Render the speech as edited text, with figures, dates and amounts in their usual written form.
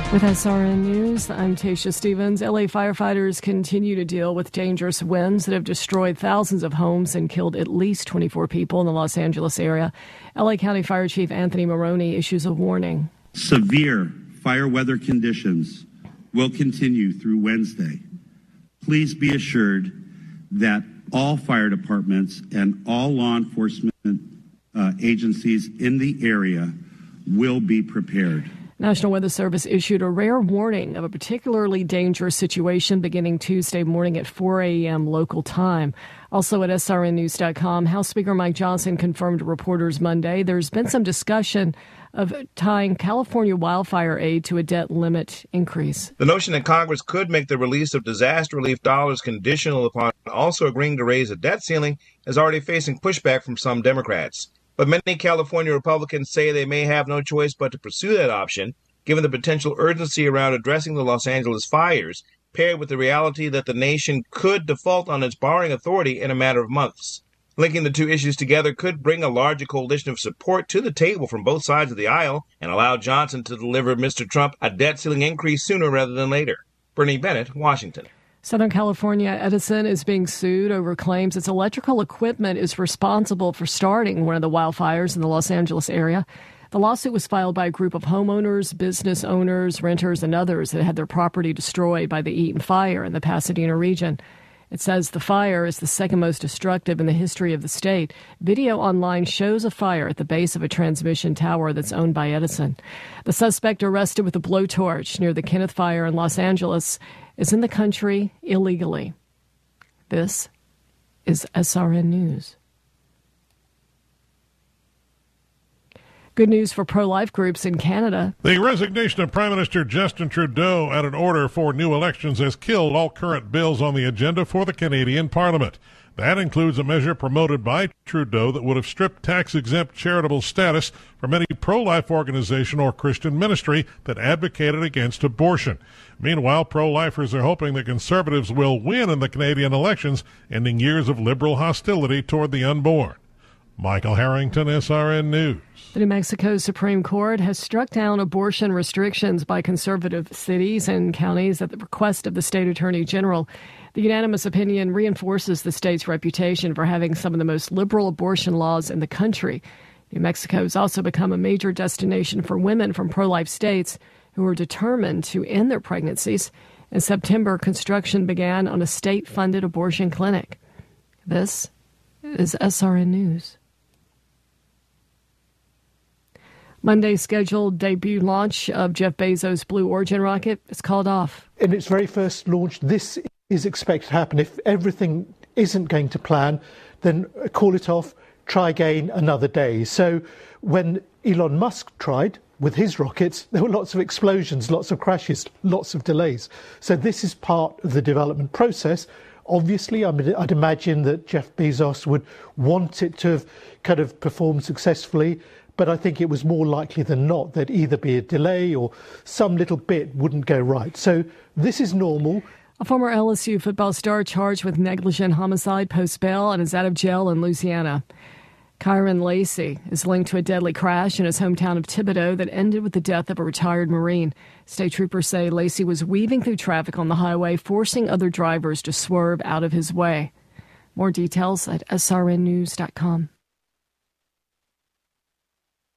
With SRN News, I'm Tasha Stevens. LA firefighters continue to deal with dangerous winds that have destroyed thousands of homes and killed at least 24 people in the Los Angeles area. LA County Fire Chief Anthony Maroney issues a warning. Severe fire weather conditions will continue through Wednesday. Please be assured that all fire departments and all law enforcement agencies in the area will be prepared. National Weather Service issued a rare warning of a particularly dangerous situation beginning Tuesday morning at 4 a.m. local time. Also at srnnews.com, House Speaker Mike Johnson confirmed to reporters Monday there's been some discussion of tying California wildfire aid to a debt limit increase. The notion that Congress could make the release of disaster relief dollars conditional upon also agreeing to raise a debt ceiling is already facing pushback from some Democrats. But many California Republicans say they may have no choice but to pursue that option, given the potential urgency around addressing the Los Angeles fires, paired with the reality that the nation could default on its borrowing authority in a matter of months. Linking the two issues together could bring a larger coalition of support to the table from both sides of the aisle and allow Johnson to deliver Mr. Trump a debt ceiling increase sooner rather than later. Bernie Bennett, Washington. Southern California Edison is being sued over claims its electrical equipment is responsible for starting one of the wildfires in the Los Angeles area. The lawsuit was filed by a group of homeowners, business owners, renters, and others that had their property destroyed by the Eaton Fire in the Pasadena region. It says the fire is the second most destructive in the history of the state. Video online shows a fire at the base of a transmission tower that's owned by Edison. The suspect arrested with a blowtorch near the Kenneth Fire in Los Angeles is in the country illegally. This is SRN News. Good news for pro-life groups in Canada. The resignation of Prime Minister Justin Trudeau and an order for new elections has killed all current bills on the agenda for the Canadian Parliament. That includes a measure promoted by Trudeau that would have stripped tax-exempt charitable status from any pro-life organization or Christian ministry that advocated against abortion. Meanwhile, pro-lifers are hoping that conservatives will win in the Canadian elections, ending years of liberal hostility toward the unborn. Michael Harrington, SRN News. The New Mexico Supreme Court has struck down abortion restrictions by conservative cities and counties at the request of the state attorney general. The unanimous opinion reinforces the state's reputation for having some of the most liberal abortion laws in the country. New Mexico has also become a major destination for women from pro-life states who are determined to end their pregnancies. In September, construction began on a state-funded abortion clinic. This is SRN News. Monday's scheduled debut launch of Jeff Bezos' Blue Origin rocket is called off. In its very first launch, this is expected to happen. If everything isn't going to plan, then call it off, try again another day. So when Elon Musk tried with his rockets, there were lots of explosions, lots of crashes, lots of delays. So this is part of the development process. Obviously, I'd imagine that Jeff Bezos would want it to have kind of performed successfully, but I think it was more likely than not there'd either be a delay or some little bit wouldn't go right. So this is normal. A former LSU football star charged with negligent homicide post bail and is out of jail in Louisiana. Kyron Lacey is linked to a deadly crash in his hometown of Thibodaux that ended with the death of a retired Marine. State troopers say Lacey was weaving through traffic on the highway, forcing other drivers to swerve out of his way. More details at srnnews.com.